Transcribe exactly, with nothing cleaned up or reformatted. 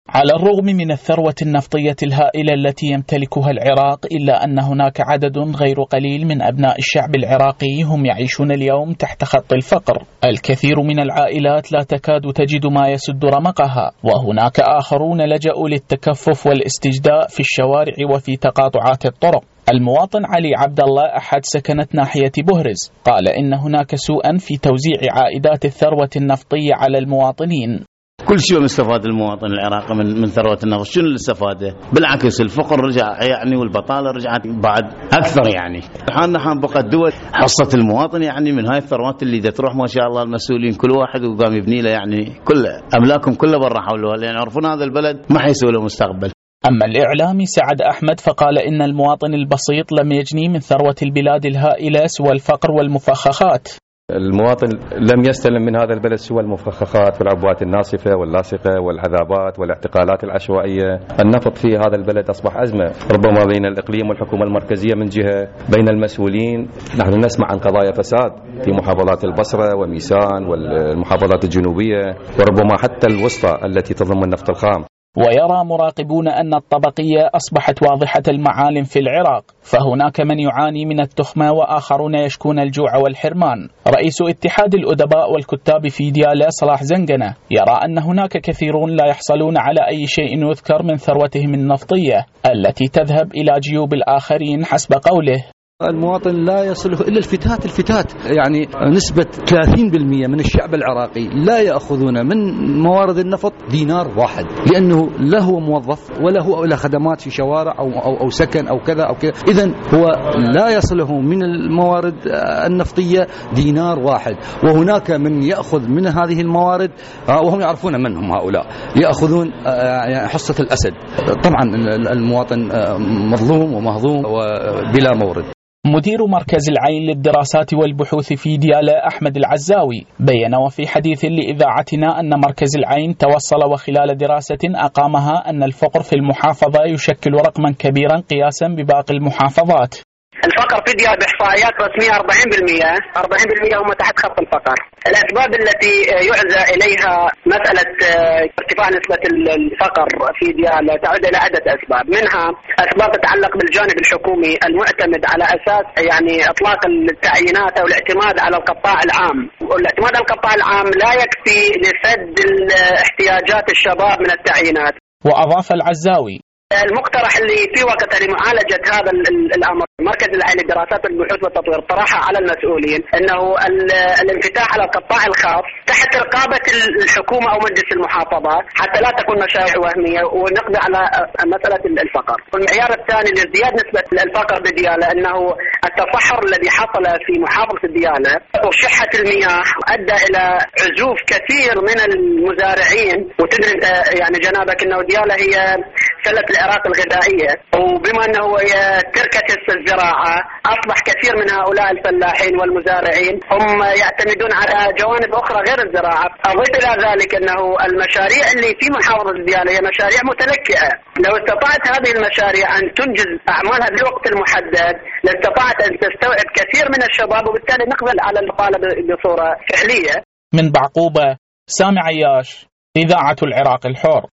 على الرغم من الثروة النفطية الهائلة التي يمتلكها العراق، إلا أن هناك عدد غير قليل من أبناء الشعب العراقي هم يعيشون اليوم تحت خط الفقر. الكثير من العائلات لا تكاد تجد ما يسد رمقها، وهناك آخرون لجأوا للتكفف والاستجداء في الشوارع وفي تقاطعات الطرق. المواطن علي عبد الله أحد سكنة ناحية بهرز قال إن هناك سوءا في توزيع عائدات الثروة النفطية على المواطنين. كل شيء مستفاد المواطن العراقي من من ثروة النفط. شنو الاستفادة؟ بالعكس الفقر رجع يعني، والبطالة رجعت بعد أكثر يعني. حالنا حان بقى الدول حصة المواطن يعني من هاي الثروات اللي دا تروح ما شاء الله المسؤولين كل واحد وقام يبني له يعني كل أملاكهم كلها برا حولها، لأن يعرفون هذا البلد ما حيسوي له مستقبل. أما الإعلامي سعد أحمد فقال إن المواطن البسيط لم يجني من ثروة البلاد الهائلة سوى الفقر والمفخخات. المواطن لم يستلم من هذا البلد سوى المفخخات والعبوات الناصفة واللاصقة والعذابات والاعتقالات العشوائية. النفط في هذا البلد أصبح أزمة، ربما بين الإقليم والحكومة المركزية من جهة، بين المسؤولين. نحن نسمع عن قضايا فساد في محافظات البصرة وميسان والمحافظات الجنوبية، وربما حتى الوسطى التي تضم النفط الخام. ويرى مراقبون أن الطبقية أصبحت واضحة المعالم في العراق، فهناك من يعاني من التخمة وآخرون يشكون الجوع والحرمان. رئيس اتحاد الأدباء والكتاب في ديالى صلاح زنقنة يرى أن هناك كثيرون لا يحصلون على أي شيء يذكر من ثروتهم النفطية التي تذهب إلى جيوب الآخرين حسب قوله. المواطن لا يصله إلا الفتات الفتات، يعني نسبة ثلاثين بالمئة من الشعب العراقي لا يأخذون من موارد النفط دينار واحد، لأنه لا هو موظف ولا هو إلى خدمات في شوارع أو, أو, أو سكن أو كذا أو كذا. إذن هو لا يصله من الموارد النفطية دينار واحد، وهناك من يأخذ من هذه الموارد وهم يعرفون من هم هؤلاء، يأخذون حصة الأسد. طبعا المواطن مظلوم ومهضوم وبلا مورد. مدير مركز العين للدراسات والبحوث في ديالى أحمد العزاوي بيّن وفي حديث لإذاعتنا أن مركز العين توصل وخلال دراسة أقامها أن الفقر في المحافظة يشكل رقما كبيرا قياسا بباقي المحافظات. الفقر في ديالى بإحصائيات رسمية أربعين بالمئة أربعين بالمئة هم تحت خط الفقر. الأسباب التي يعزى إليها مسألة ارتفاع نسبة الفقر في ديالى تعود إلى عدة أسباب، منها أسباب تتعلق بالجانب الحكومي المعتمد على أساس يعني إطلاق التعيينات أو الاعتماد على القطاع العام، والاعتماد على القطاع العام لا يكفي لسد احتياجات الشباب من التعيينات. وأضاف العزاوي المقترح اللي في وقت لمعالجة هذا الأمر مركز العين للدراسات والبحوث والتطوير طرحها على المسؤولين أنه الانفتاح على القطاع الخاص تحت رقابة الحكومة أو مجلس المحافظات حتى لا تكون مشاريع وهمية ونقضي على مسألة الفقر. والمعيار الثاني لازدياد نسبة الفقر بديالى أنه التصحر الذي حصل في محافظة ديالى وشحة المياه أدى إلى عزوف كثير من المزارعين، وتدري يعني جنابك أنه ديالى هي سلة العراق الغذائية، وبما أنه تركة الزراعة أصبح كثير من هؤلاء الفلاحين والمزارعين هم يعتمدون على جوانب أخرى غير الزراعة. أضيف إلى ذلك أنه المشاريع اللي في محافظة ديالى هي مشاريع متلكئة، لو استطاعت هذه المشاريع أن تنجز أعمالها بالوقت المحدد لاستطاعت أن تستوعب كثير من الشباب، وبالتالي نقبل على الطالب بصورة فعلية. من بعقوبة، سامي عياش، إذاعة العراق الحر.